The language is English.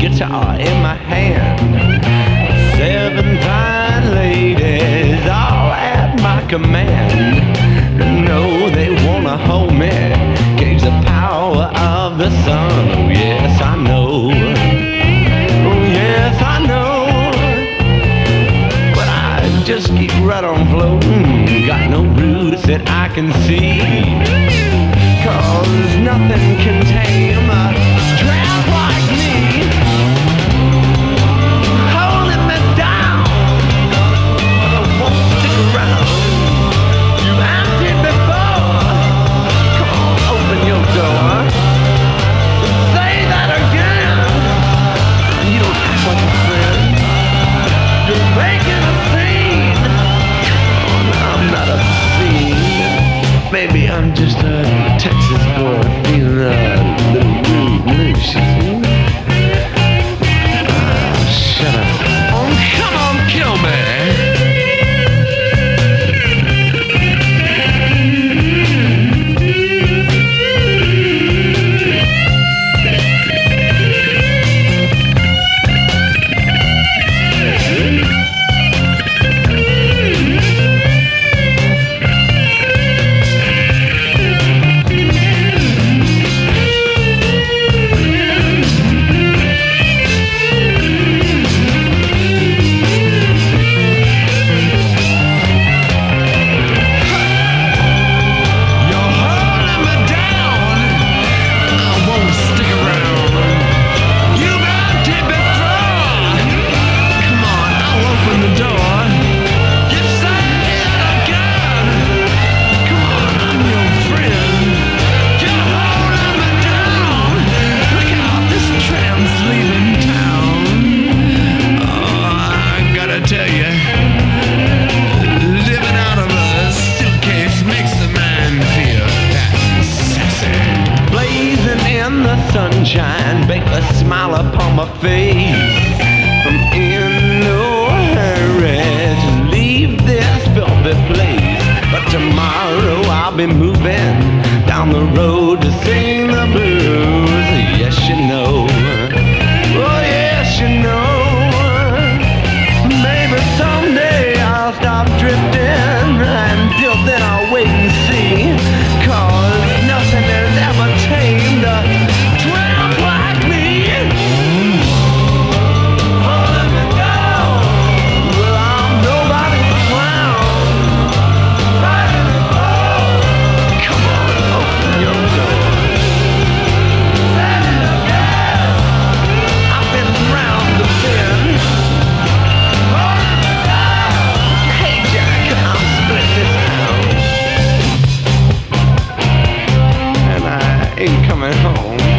guitar in my hand. 7 fine ladies, all at my command. No, they wanna hold me, gauge the power of the sun. Oh yes, I know. Oh yes, I know. But I just keep right on floating. Got no roots that I can see, 'cause nothing can tame a tramp like me. Holding me down, I won't stick around. You've emptied before. Come on, open your door. Say that again. You don't act like a friend. You're making a scene. Come on, I'm not obscene. Maybe I'm just a Texas boy feeling a little rude loose, you see? Shut up. Oh, come on, kill me. Sunshine, bake a smile upon my face. I'm in no hurry to leave this filthy place, but tomorrow I'll be moving down the road to sing the blues. Yes, you know. Oh, yes, you know. Maybe someday I'll stop drifting. Until then I'll wait and see, 'cause nothing has ever tamed a tramp like me. Holding me down. Well, I'm nobody's clown. Fighting me fall. Come on, open your door. Say it again. I've been round the bend. Holding me down. Hey Jack, I'm split this town, and I ain't coming home.